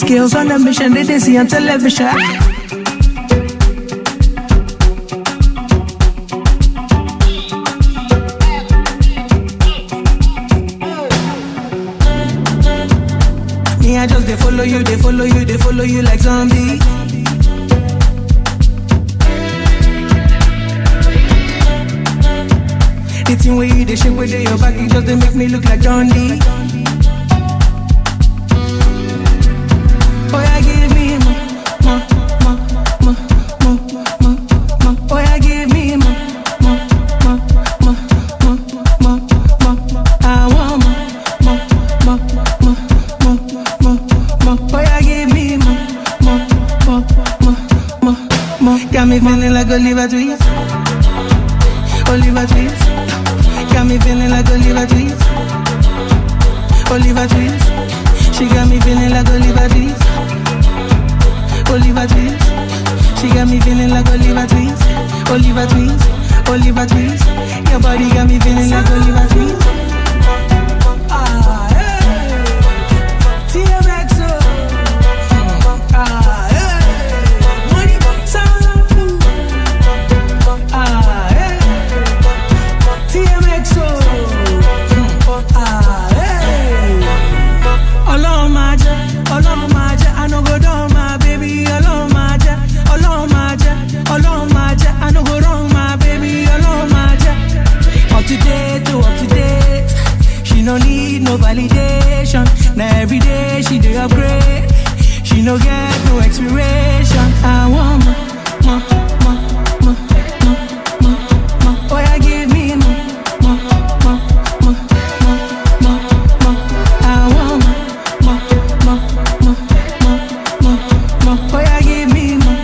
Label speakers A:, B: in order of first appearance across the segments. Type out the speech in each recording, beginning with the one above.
A: Girls on a mission, they see on television. Me, I just they follow you, they follow you, they follow you like zombie. The thing where you they shake with your back, it just they make me look like John D. Oh yeah, give me more. Oh yeah, give me more. I want more. Oh yeah, give me more. Got me feeling like Oliver Twist. Oliver Twist. Got me feeling like Oliver Twist. Oliver Twist. She got me feeling like Oliver Twist. Oliver Twist. She got me feeling like Oliver Twist. Oliver Twist. Oliver Twist. Your body got me feeling like Oliver Twist. Ah, hey. TMX. Ah, hey. Money, sound. Ah, hey. TMX. Ah, hey. Alone, my jet. Alone, my jet. I know go down, my baby. Alone, my jet. Alone, my jet. Alone, my jet. I know go wrong, my baby. Alone, my jet. Up to date, to up to date. She no need no validation. Now every day she do upgrade. She no get no expiration. I want more. Oh yeah, give me more. I want more. Oh yeah, give me more.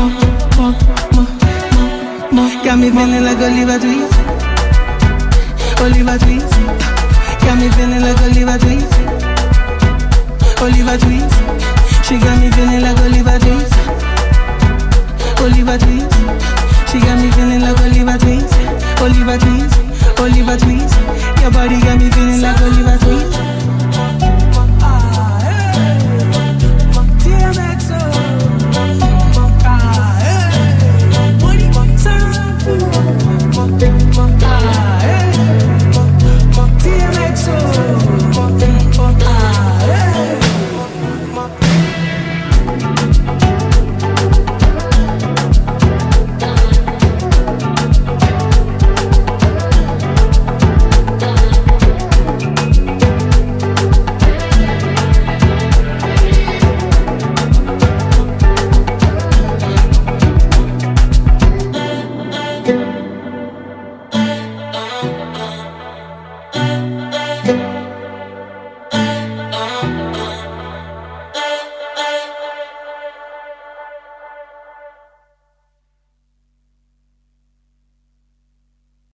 A: Got me feeling like Oliver Twist. Oliver Twist. Got me feeling like Oliver Twist. Oliver Twist. She got me feeling like Oliver Twist. Oliver Twist. She got me feeling like Oliver Twist. Oliver Twist. Oliver Twist. Your body got me feeling like Oliver Twist.